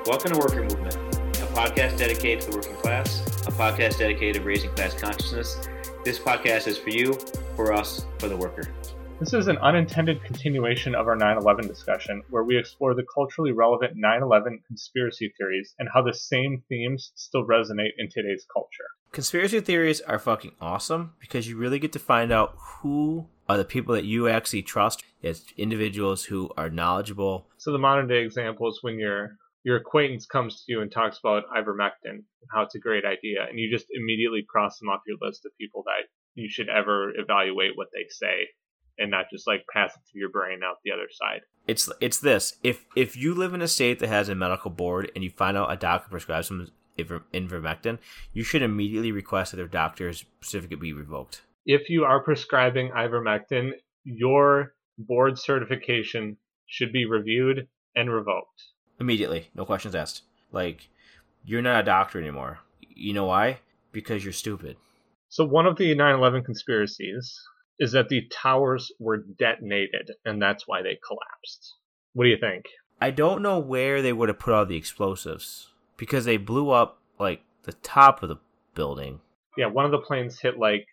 Welcome to Worker Movement, a podcast dedicated to the working class, a podcast dedicated to raising class consciousness. This podcast is for you, for us, for the worker. This is an unintended continuation of our 9/11 discussion, where we explore the culturally relevant 9/11 conspiracy theories and how the same themes still resonate in today's culture. Conspiracy theories are fucking awesome because you really get to find out who are the people that you actually trust as individuals who are knowledgeable. So the modern day example is when your acquaintance comes to you and talks about ivermectin and how it's a great idea, and you just immediately cross them off your list of people that you should ever evaluate what they say and not just like pass it through your brain out the other side. It's this. If you live in a state that has a medical board and you find out a doctor prescribes some ivermectin, you should immediately request that their doctor's certificate be revoked. If you are prescribing ivermectin, your board certification should be reviewed and revoked. Immediately. No questions asked. Like, you're not a doctor anymore. You know why? Because you're stupid. So one of the 9/11 conspiracies is that the towers were detonated, and that's why they collapsed. What do you think? I don't know where they would have put all the explosives, because they blew up, like, the top of the building. Yeah, one of the planes hit, like,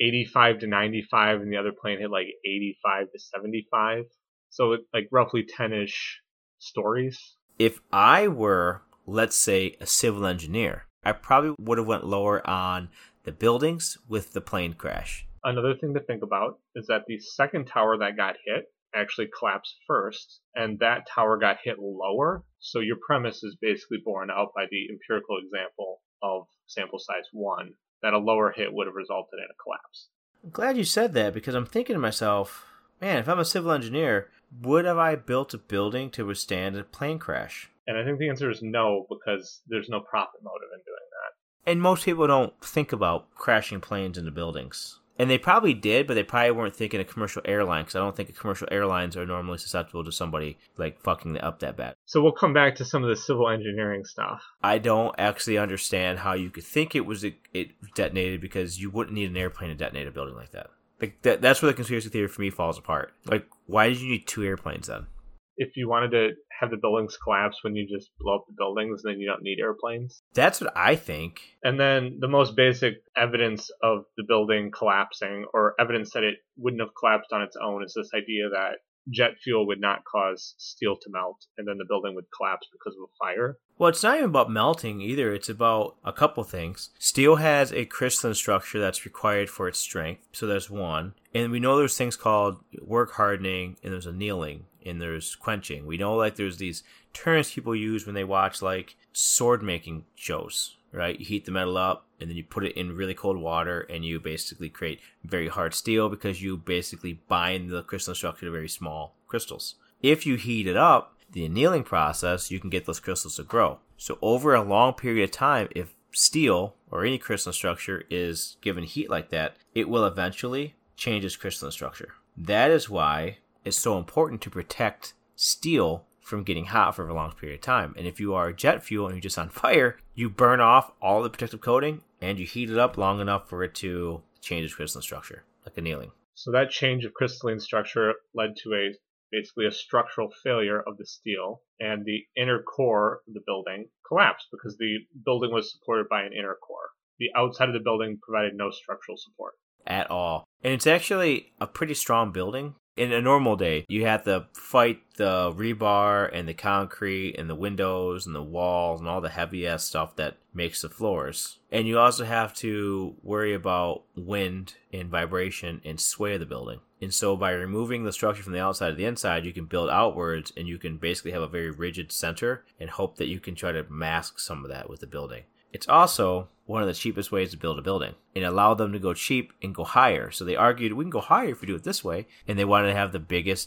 85 to 95, and the other plane hit, like, 85 to 75. So, like, roughly 10-ish stories. If I were, let's say, a civil engineer, I probably would have went lower on the buildings with the plane crash. Another thing to think about is that the second tower that got hit actually collapsed first, and that tower got hit lower. So your premise is basically borne out by the empirical example of sample size 1, that a lower hit would have resulted in a collapse. I'm glad you said that, because I'm thinking to myself, man, if I'm a civil engineer, would have I built a building to withstand a plane crash? And I think the answer is no, because there's no profit motive in doing that. And most people don't think about crashing planes into buildings. And they probably did, but they probably weren't thinking a commercial airline, because I don't think commercial airlines are normally susceptible to somebody, like, fucking up that bad. So we'll come back to some of the civil engineering stuff. I don't actually understand how you could think it detonated, because you wouldn't need an airplane to detonate a building like that. Like, that's where the conspiracy theory for me falls apart. Like, why did you need 2 airplanes then? If you wanted to have the buildings collapse when you just blow up the buildings, then you don't need airplanes. That's what I think. And then the most basic evidence of the building collapsing, or evidence that it wouldn't have collapsed on its own, is this idea that jet fuel would not cause steel to melt, and then the building would collapse because of a fire. Well, it's not even about melting either. It's about a couple things. Steel has a crystalline structure that's required for its strength, so there's one. And we know there's things called work hardening, and there's annealing, and there's quenching. We know, like, there's these terms people use when they watch, like, sword making shows, right? You heat the metal up, and then you put it in really cold water, and you basically create very hard steel, because you basically bind the crystalline structure to very small crystals. If you heat it up, the annealing process, you can get those crystals to grow. So over a long period of time, if steel or any crystalline structure is given heat like that, it will eventually change its crystalline structure. That is why it's so important to protect steel from getting hot for a long period of time. And if you are jet fuel and you're just on fire, you burn off all the protective coating and you heat it up long enough for it to change its crystalline structure, like annealing. So that change of crystalline structure led to basically a structural failure of the steel, and the inner core of the building collapsed because the building was supported by an inner core. The outside of the building provided no structural support at all. And it's actually a pretty strong building. In a normal day, you have to fight the rebar and the concrete and the windows and the walls and all the heavy-ass stuff that makes the floors. And you also have to worry about wind and vibration and sway of the building. And so by removing the structure from the outside to the inside, you can build outwards, and you can basically have a very rigid center and hope that you can try to mask some of that with the building. It's also one of the cheapest ways to build a building and allow them to go cheap and go higher. So they argued, we can go higher if we do it this way. And they wanted to have the biggest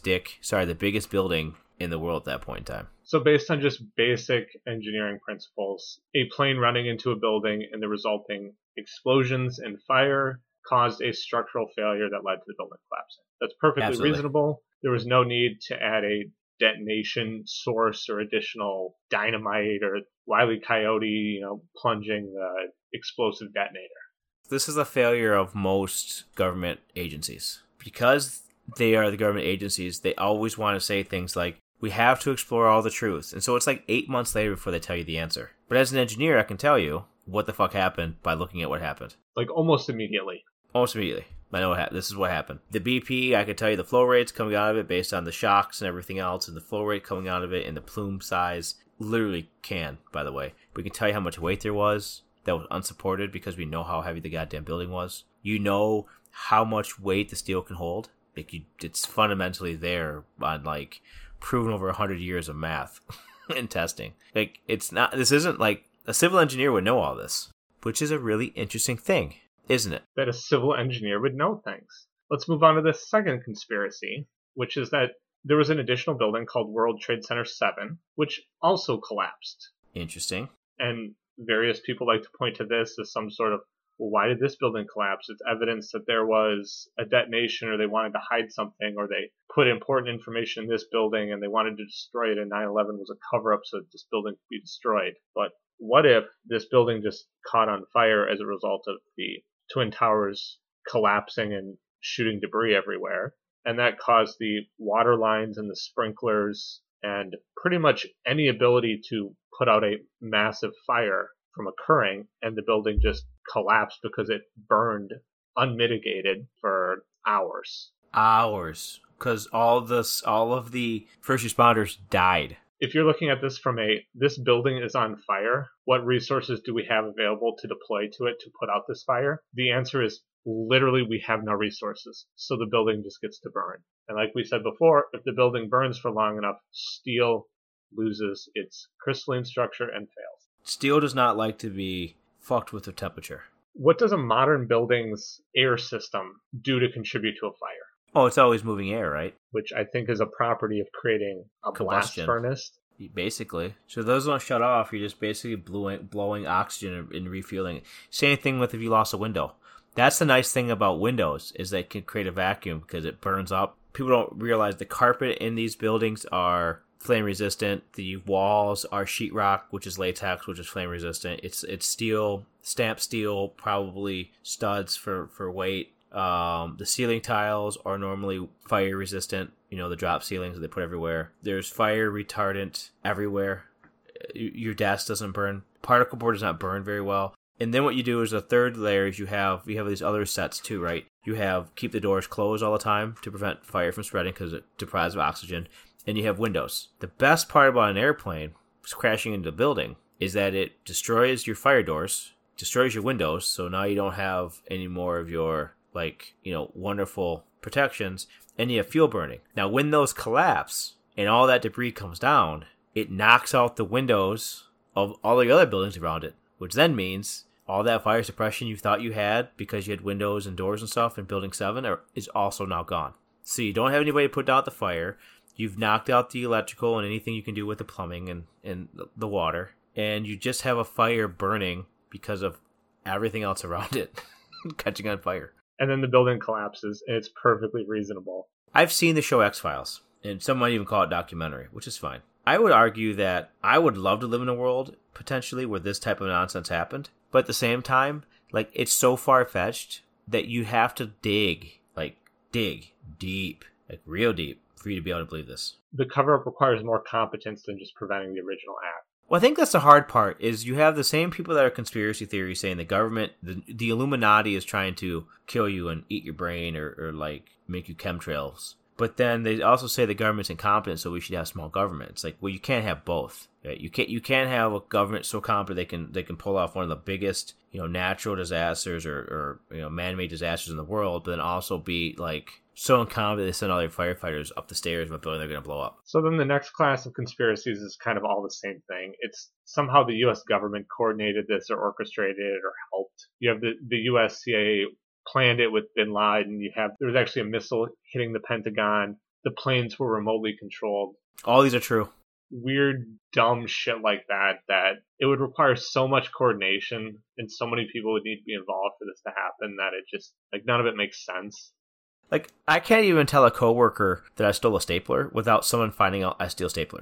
building in the world at that point in time. So based on just basic engineering principles, a plane running into a building and the resulting explosions and fire caused a structural failure that led to the building collapsing. That's perfectly Absolutely reasonable. There was no need to add a detonation source or additional dynamite or Wile E. Coyote, plunging the explosive detonator. This is a failure of most government agencies. Because they are the government agencies, they always want to say things like, We have to explore all the truth. And so it's like 8 months later before they tell you the answer. But as an engineer, I can tell you what the fuck happened by looking at what happened. Like almost immediately. Almost immediately. I know this is what happened. The BP, I could tell you the flow rates coming out of it based on the shocks and everything else, and the flow rate coming out of it and the plume size. Literally can, by the way. We can tell you how much weight there was that was unsupported because we know how heavy the goddamn building was. You know how much weight the steel can hold. Like it's fundamentally there on like proven over 100 years of math and testing. Like it's not. This isn't like a civil engineer would know all this, which is a really interesting thing, isn't it? That a civil engineer would know things. Let's move on to the second conspiracy, which is that there was an additional building called World Trade Center 7, which also collapsed. Interesting. And various people like to point to this as some sort of, well, why did this building collapse? It's evidence that there was a detonation, or they wanted to hide something, or they put important information in this building and they wanted to destroy it, and 9/11 was a cover-up so that this building could be destroyed. But what if this building just caught on fire as a result of the Twin Towers collapsing and shooting debris everywhere? And that caused the water lines and the sprinklers and pretty much any ability to put out a massive fire from occurring, and the building just collapsed because it burned unmitigated for hours. Because all of the first responders died. If you're looking at this from this building is on fire, what resources do we have available to deploy to it to put out this fire? The answer is literally we have no resources. So the building just gets to burn. And like we said before, if the building burns for long enough, steel loses its crystalline structure and fails. Steel does not like to be fucked with the temperature. What does a modern building's air system do to contribute to a fire? Oh, it's always moving air, right? Which I think is a property of creating a blast furnace. Basically. So those don't shut off. You're just basically blowing oxygen and refueling. Same thing with if you lost a window. That's the nice thing about windows, is they can create a vacuum because it burns up. People don't realize the carpet in these buildings are flame resistant. The walls are sheetrock, which is latex, which is flame resistant. It's steel, stamped steel, probably studs for weight. The ceiling tiles are normally fire resistant. You know, the drop ceilings that they put everywhere. There's fire retardant everywhere. Your desk doesn't burn. Particle board does not burn very well. And then what you do is the third layer is you have these other sets too, right? You have keep the doors closed all the time to prevent fire from spreading because it deprives of oxygen. And you have windows. The best part about an airplane crashing into a building is that it destroys your fire doors, destroys your windows, so now you don't have any more of your wonderful protections, and you have fuel burning. Now, when those collapse and all that debris comes down, it knocks out the windows of all the other buildings around it, which then means all that fire suppression you thought you had because you had windows and doors and stuff in Building 7 is also now gone. So you don't have any way to put out the fire. You've knocked out the electrical and anything you can do with the plumbing and the water, and you just have a fire burning because of everything else around it catching on fire. And then the building collapses, and it's perfectly reasonable. I've seen the show X-Files, and some might even call it documentary, which is fine. I would argue that I would love to live in a world, potentially, where this type of nonsense happened. But at the same time, like, it's so far-fetched that you have to dig deep, like real deep, for you to be able to believe this. The cover-up requires more competence than just preventing the original act. Well, I think that's the hard part, is you have the same people that are conspiracy theories saying the government, the Illuminati is trying to kill you and eat your brain or like make you chemtrails. But then they also say the government's incompetent, so we should have small government. It's like, well, you can't have both. Right? You can't have a government so competent they can pull off one of the biggest, natural disasters or man-made disasters in the world, but then also be like so incompetent they send all their firefighters up the stairs of a building they're going to blow up. So then the next class of conspiracies is kind of all the same thing. It's somehow the U.S. government coordinated this or orchestrated it or helped. You have the U.S. CIA planned it with bin Laden. There was actually a missile hitting the Pentagon. The planes were remotely controlled. All these are true. Weird, dumb shit like that it would require so much coordination and so many people would need to be involved for this to happen that it just, like, none of it makes sense. Like, I can't even tell a coworker that I stole a stapler without someone finding out I steal staplers.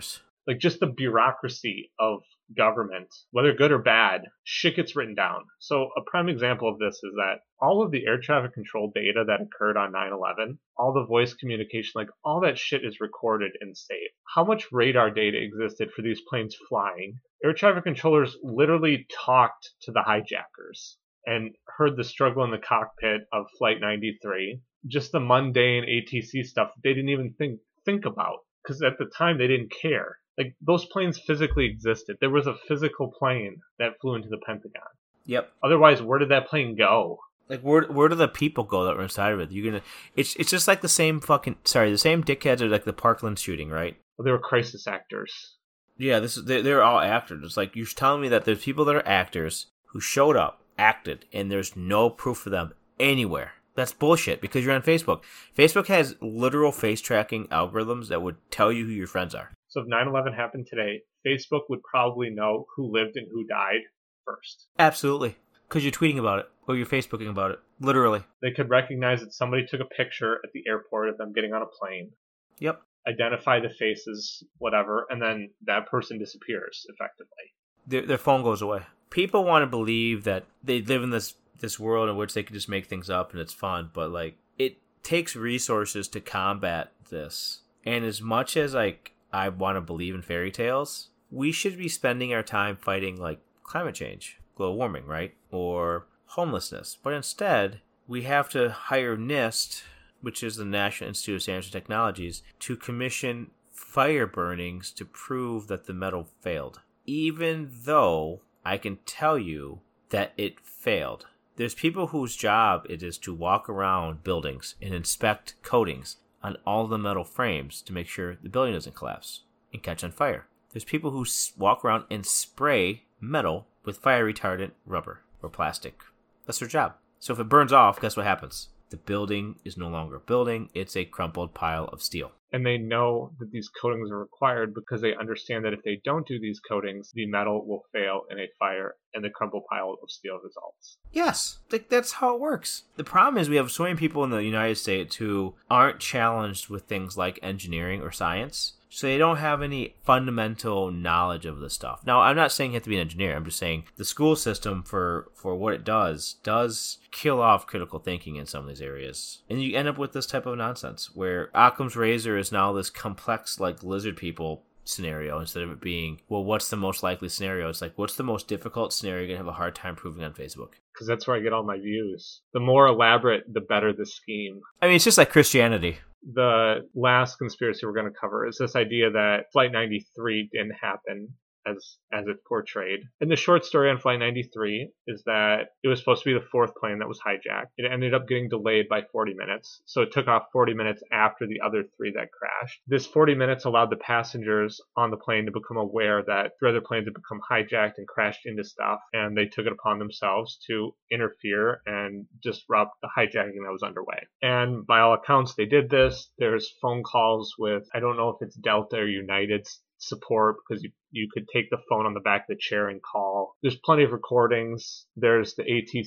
Like, just the bureaucracy of government, whether good or bad, shit gets written down. So a prime example of this is that all of the air traffic control data that occurred on 9/11, all the voice communication, like all that shit is recorded and saved. How much radar data existed for these planes flying? Air traffic controllers literally talked to the hijackers and heard the struggle in the cockpit of Flight 93. Just the mundane ATC stuff they didn't even think about, because at the time they didn't care. Like, those planes physically existed. There was a physical plane that flew into the Pentagon. Yep. Otherwise, where did that plane go? Like, where do the people go that were inside of it? It's just like the same dickheads of like the Parkland shooting, right? Well, they were crisis actors. Yeah, they're all actors. It's like, you're telling me that there's people that are actors who showed up, acted, and there's no proof of them anywhere. That's bullshit, because you're on Facebook. Facebook has literal face tracking algorithms that would tell you who your friends are. So if 9/11 happened today, Facebook would probably know who lived and who died first. Absolutely. Because you're tweeting about it, or you're Facebooking about it. Literally. They could recognize that somebody took a picture at the airport of them getting on a plane. Yep. Identify the faces, whatever, and then that person disappears, effectively. Their phone goes away. People want to believe that they live in this world in which they can just make things up and it's fun, but like, it takes resources to combat this. And as much as like I want to believe in fairy tales, we should be spending our time fighting like climate change, global warming, right? Or homelessness. But instead, we have to hire NIST, which is the National Institute of Standards and Technologies, to commission fire burnings to prove that the metal failed. Even though I can tell you that it failed. There's people whose job it is to walk around buildings and inspect coatings on all the metal frames to make sure the building doesn't collapse and catch on fire. There's people who walk around and spray metal with fire retardant rubber or plastic. That's their job. So if it burns off, guess what happens? The building is no longer a building, it's a crumpled pile of steel. And they know that these coatings are required because they understand that if they don't do these coatings, the metal will fail in a fire and the crumpled pile of steel results. Yes, that's how it works. The problem is we have so many people in the United States who aren't challenged with things like engineering or science. So they don't have any fundamental knowledge of this stuff. Now, I'm not saying you have to be an engineer. I'm just saying the school system, for what it does kill off critical thinking in some of these areas. And you end up with this type of nonsense where Occam's razor is now this complex, like, lizard people scenario instead of it being, well, what's the most likely scenario? It's like, what's the most difficult scenario you're going to have a hard time proving on Facebook? Because that's where I get all my views. The more elaborate, the better the scheme. I mean, it's just like Christianity. The last conspiracy we're going to cover is this idea that Flight 93 didn't happen as it's portrayed. And the short story on Flight 93 is that it was supposed to be the fourth plane that was hijacked. It ended up getting delayed by 40 minutes. So it took off 40 minutes after the other three that crashed. This 40 minutes allowed the passengers on the plane to become aware that three other planes had become hijacked and crashed into stuff. And they took it upon themselves to interfere and disrupt the hijacking that was underway. And by all accounts, they did this. There's phone calls with, I don't know if it's Delta or United's support, because you could take the phone on the back of the chair and call. There's plenty of recordings. There's the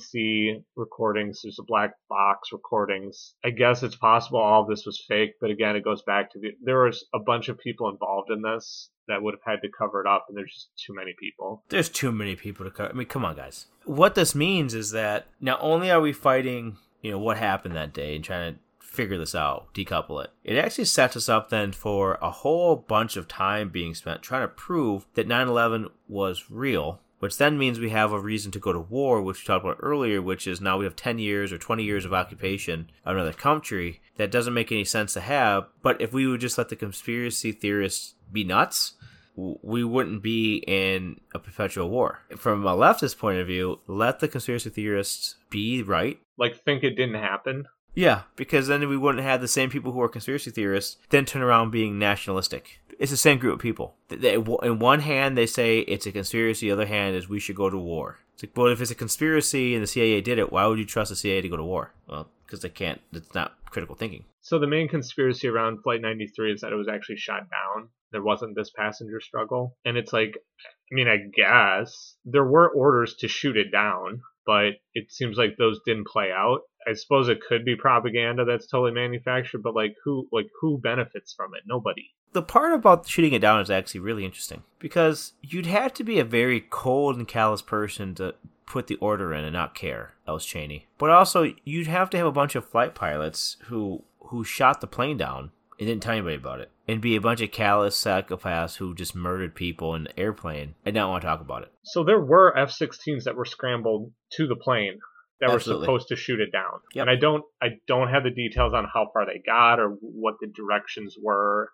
ATC recordings. There's the black box recordings. I guess it's possible all of this was fake, but again, it goes back to there was a bunch of people involved in this that would have had to cover it up, and there's just too many people. There's too many people to cover. I mean, come on, guys. What this means is that not only are we fighting, what happened that day and trying to figure this out, decouple it. It actually sets us up then for a whole bunch of time being spent trying to prove that 9/11 was real, which then means we have a reason to go to war, which we talked about earlier, which is now we have 10 years or 20 years of occupation of another country. That doesn't make any sense to have, but if we would just let the conspiracy theorists be nuts, we wouldn't be in a perpetual war. From a leftist point of view, let the conspiracy theorists be right. Like, think it didn't happen? Yeah, because then we wouldn't have the same people who are conspiracy theorists then turn around being nationalistic. It's the same group of people. In one hand, they say it's a conspiracy. The other hand is we should go to war. It's like, well, if it's a conspiracy and the CIA did it, why would you trust the CIA to go to war? Well, because they can't. It's not critical thinking. So the main conspiracy around Flight 93 is that it was actually shot down. There wasn't this passenger struggle. And it's like, I mean, I guess there were orders to shoot it down, but it seems like those didn't play out. I suppose it could be propaganda that's totally manufactured, but who benefits from it? Nobody. The part about shooting it down is actually really interesting because you'd have to be a very cold and callous person to put the order in and not care. That was Cheney. But also, you'd have to have a bunch of flight pilots who shot the plane down and didn't tell anybody about it, and be a bunch of callous psychopaths who just murdered people in the airplane and not want to talk about it. So there were F-16s that were scrambled to the plane that Absolutely. were supposed to shoot it down. Yep. And I don't have the details on how far they got or what the directions were.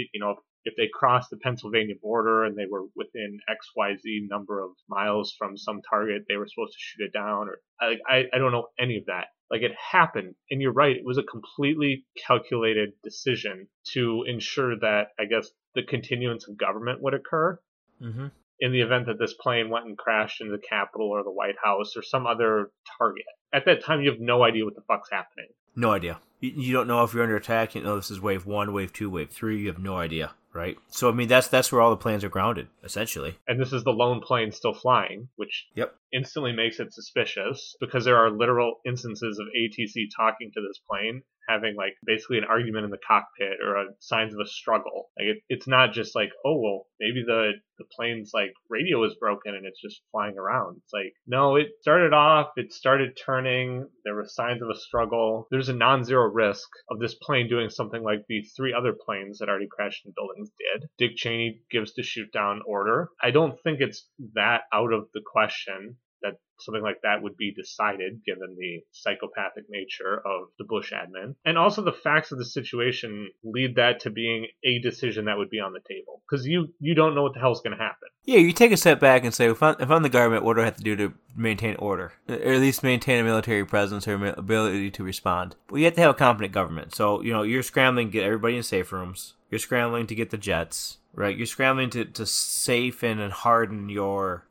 If they crossed the Pennsylvania border and they were within XYZ number of miles from some target, they were supposed to shoot it down. Or I don't know any of that. It happened, and you're right, it was a completely calculated decision to ensure that, I guess, the continuance of government would occur in the event that this plane went and crashed into the Capitol or the White House or some other target. At that time, you have no idea what the fuck's happening. No idea. You don't know if you're under attack. You know this is wave 1, wave 2, wave 3. You have no idea, right? So, I mean, that's where all the planes are grounded, essentially. And this is the lone plane still flying, which instantly makes it suspicious because there are literal instances of ATC talking to this plane, having basically an argument in the cockpit or signs of a struggle. It's not just oh, well, maybe the plane's radio is broken and it's just flying around. It's no, it started turning. There were signs of a struggle. There's a non-zero risk of this plane doing something like the 3 other planes that already crashed in buildings did. Dick Cheney gives the shoot down order. I don't think it's that out of the question that something like that would be decided given the psychopathic nature of the Bush admin. And also the facts of the situation lead that to being a decision that would be on the table. Because you don't know what the hell's going to happen. Yeah, you take a step back and say, if I'm the government, what do I have to do to maintain order? Or at least maintain a military presence or ability to respond. Well, you have to have a competent government. So, you're scrambling to get everybody in safe rooms. You're scrambling to get the jets. Right, you're scrambling to safen and harden your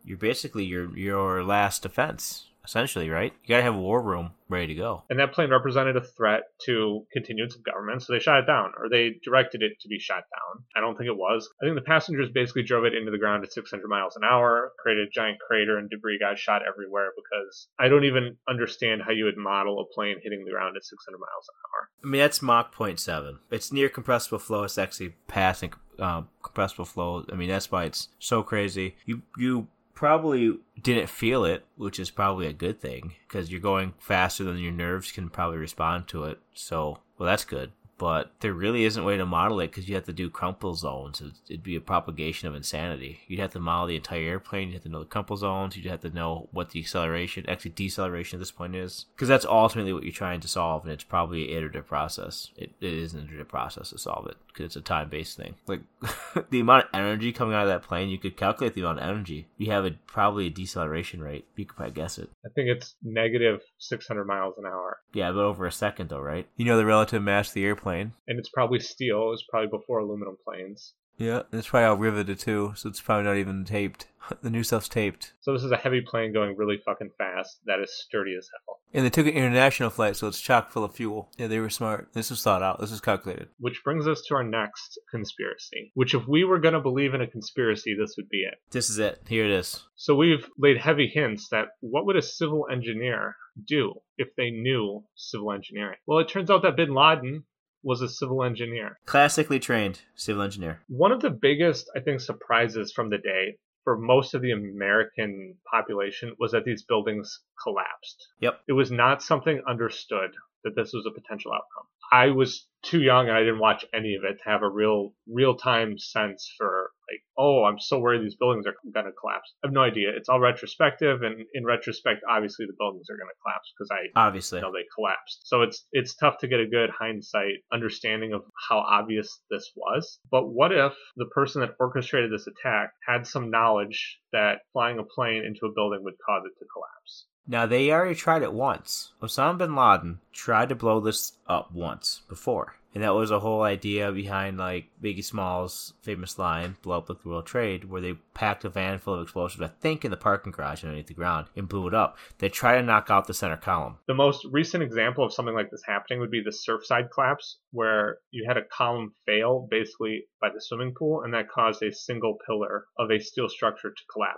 last defense, essentially, right? You gotta have a war room ready to go. And that plane represented a threat to continuance of government, so they shot it down, or they directed it to be shot down. I don't think it was. I think the passengers basically drove it into the ground at 600 miles an hour, created a giant crater, and debris got shot everywhere because I don't even understand how you would model a plane hitting the ground at 600 miles an hour. I mean, that's Mach 0.7. It's near compressible flow. It's actually passing compressible flow. I mean, that's why it's so crazy. You probably didn't feel it, which is probably a good thing because you're going faster than your nerves can probably respond to it. So, well, that's good. But there really isn't a way to model it because you have to do crumple zones. It'd be a propagation of insanity. You'd have to model the entire airplane. You'd have to know the crumple zones. You'd have to know what the deceleration at this point is. Because that's ultimately what you're trying to solve, and it's probably an iterative process. It is an iterative process to solve it because it's a time-based thing. The amount of energy coming out of that plane, you could calculate the amount of energy. You have probably a deceleration rate. You could probably guess it. I think it's negative 600 miles an hour. Yeah, but over a second, though, right? You know the relative mass of the airplane. And it's probably steel. It's probably before aluminum planes. Yeah, it's probably all riveted too, so it's probably not even taped. The new stuff's taped. So this is a heavy plane going really fucking fast that is sturdy as hell. And they took an international flight, so it's chock full of fuel. Yeah, they were smart. This was thought out. This was calculated. Which brings us to our next conspiracy. Which, if we were going to believe in a conspiracy, this would be it. This is it. Here it is. So we've laid heavy hints that what would a civil engineer do if they knew civil engineering? Well, it turns out that bin Laden was a civil engineer. Classically trained civil engineer. One of the biggest, I think, surprises from the day for most of the American population was that these buildings collapsed. Yep. It was not something understood that this was a potential outcome. I was too young and I didn't watch any of it to have a real-time sense for oh, I'm so worried these buildings are going to collapse. I have no idea. It's all retrospective, and in retrospect, obviously the buildings are going to collapse because I know they collapsed. So it's tough to get a good hindsight understanding of how obvious this was. But what if the person that orchestrated this attack had some knowledge that flying a plane into a building would cause it to collapse? Now, they already tried it once. Osama bin Laden tried to blow this up once before. And that was a whole idea behind, Biggie Smalls' famous line, blow up like the World Trade, where they packed a van full of explosives, I think in the parking garage underneath the ground, and blew it up. They tried to knock out the center column. The most recent example of something like this happening would be the Surfside collapse, where you had a column fail, basically, by the swimming pool, and that caused a single pillar of a steel structure to collapse.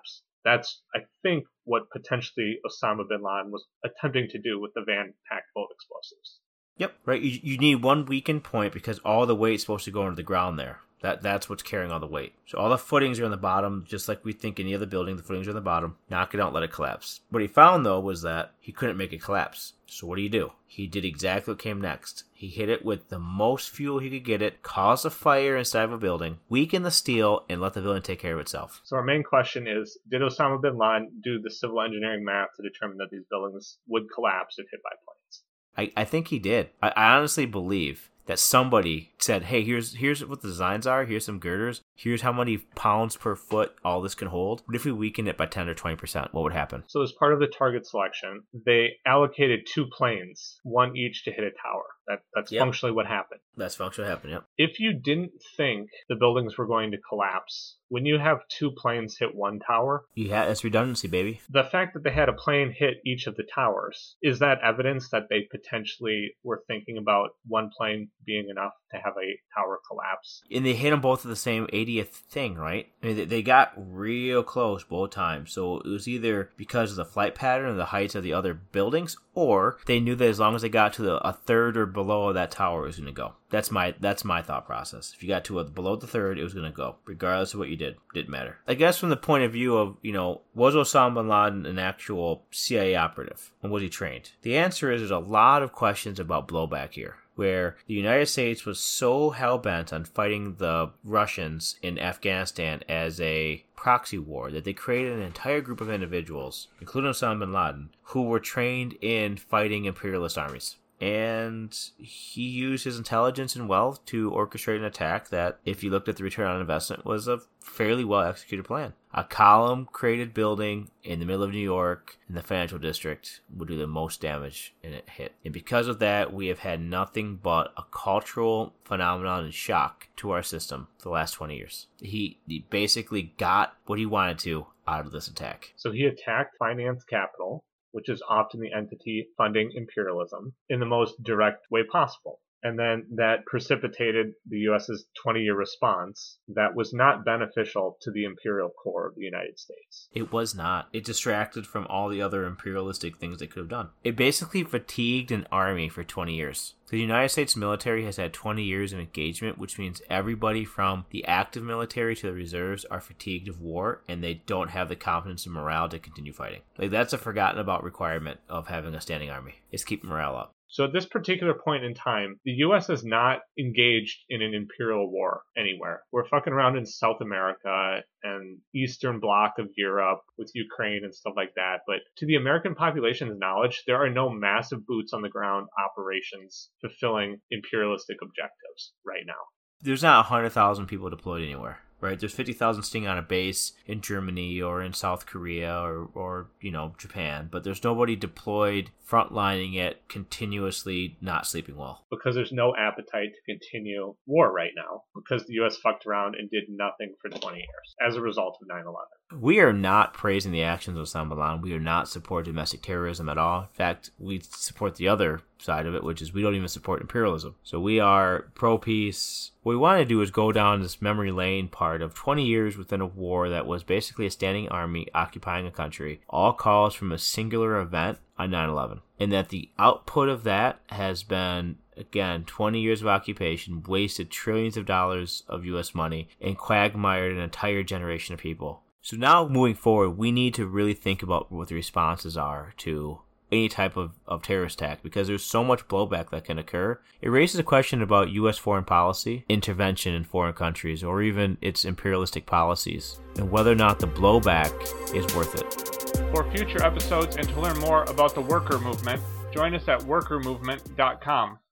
That's, I think, what potentially Osama bin Laden was attempting to do with the van-packed bullet explosives. Yep, right. You need one weakened point because all the weight's supposed to go into the ground there. That's what's carrying all the weight. So all the footings are on the bottom, just like we think any other building, the footings are on the bottom. Knock it out, let it collapse. What he found, though, was that he couldn't make it collapse. So what do? He did exactly what came next. He hit it with the most fuel he could get it, caused a fire inside of a building, weaken the steel, and let the building take care of itself. So our main question is, did Osama bin Laden do the civil engineering math to determine that these buildings would collapse if hit by planes? I think he did. I honestly believe that somebody said, hey, here's what the designs are, here's some girders, here's how many pounds per foot all this can hold. What if we weaken it by 10 or 20%? What would happen? So as part of the target selection, they allocated 2 planes, one each to hit a tower. That's functionally what happened. That's functionally what happened, yep. If you didn't think the buildings were going to collapse, when you have 2 planes hit one tower... That's redundancy, baby. The fact that they had a plane hit each of the towers, is that evidence that they potentially were thinking about one plane being enough to have a tower collapse? And they hit them both at the same 80th thing, right? I mean, they got real close both times. So it was either because of the flight pattern and the heights of the other buildings, or they knew that as long as they got to a third or below that tower, it was going to go. That's my thought process. If you got to below the third, it was going to go, regardless of what you did. Didn't matter. I guess from the point of view of, was Osama bin Laden an actual CIA operative? And was he trained? The answer is there's a lot of questions about blowback here, where the United States was so hell-bent on fighting the Russians in Afghanistan as a proxy war that they created an entire group of individuals, including Osama bin Laden, who were trained in fighting imperialist armies. And he used his intelligence and wealth to orchestrate an attack that, if you looked at the return on investment, was a fairly well-executed plan. A column-created building in the middle of New York in the financial district would do the most damage, and it hit. And because of that, we have had nothing but a cultural phenomenon and shock to our system for the last 20 years. He basically got what he wanted to out of this attack. So he attacked finance capital, which is often the entity funding imperialism, in the most direct way possible. And then that precipitated the U.S.'s 20-year response that was not beneficial to the imperial core of the United States. It was not. It distracted from all the other imperialistic things they could have done. It basically fatigued an army for 20 years. The United States military has had 20 years of engagement, which means everybody from the active military to the reserves are fatigued of war, and they don't have the confidence and morale to continue fighting. That's a forgotten about requirement of having a standing army. It's keeping morale up. So at this particular point in time, the U.S. is not engaged in an imperial war anywhere. We're fucking around in South America and Eastern Bloc of Europe with Ukraine and stuff like that. But to the American population's knowledge, there are no massive boots on the ground operations fulfilling imperialistic objectives right now. There's not 100,000 people deployed anywhere. Right, there's 50,000 sitting on a base in Germany or in South Korea or Japan, but there's nobody deployed frontlining it continuously, not sleeping well. Because there's no appetite to continue war right now, because the U.S. fucked around and did nothing for 20 years as a result of 9/11. We are not praising the actions of Osama bin Laden. We are not supporting domestic terrorism at all. In fact, we support the other side of it, which is we don't even support imperialism. So we are pro-peace. What we want to do is go down this memory lane part of 20 years within a war that was basically a standing army occupying a country, all caused from a singular event on 9/11. And that the output of that has been, again, 20 years of occupation, wasted trillions of dollars of U.S. money, and quagmired an entire generation of people. So now, moving forward, we need to really think about what the responses are to any type of terrorist attack, because there's so much blowback that can occur. It raises a question about U.S. foreign policy, intervention in foreign countries, or even its imperialistic policies, and whether or not the blowback is worth it. For future episodes and to learn more about the worker movement, join us at workermovement.com.